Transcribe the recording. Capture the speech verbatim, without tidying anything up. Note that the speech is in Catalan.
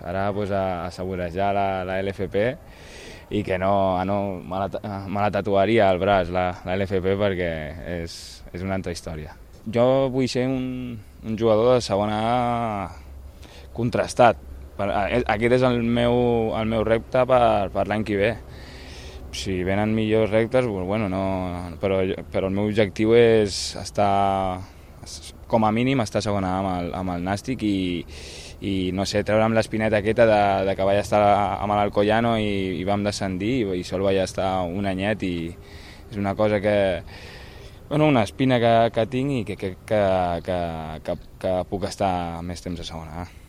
Ara pues, a assegurejar la, la L F P i que no, no me, la, me la tatuaria al braç, la, la L F P, perquè és, és una altra història. Jo vull ser un, un jugador de segona A contrastat. Aquest és el meu, el meu repte per, per l'any que ve. Si venen millors reptes, bueno, no, però, però el meu objectiu és estar, com a mínim, estar segona amb el, amb el Nàstic i, i no sé, treure'm l'espineta aquesta de, de que vaig estar amb l'Alcoyano i, i vam descendir i, i sol vaig estar un anyet i és una cosa que, bueno, una espina que, que tinc i que crec que, que, que, que puc estar més temps a segona A.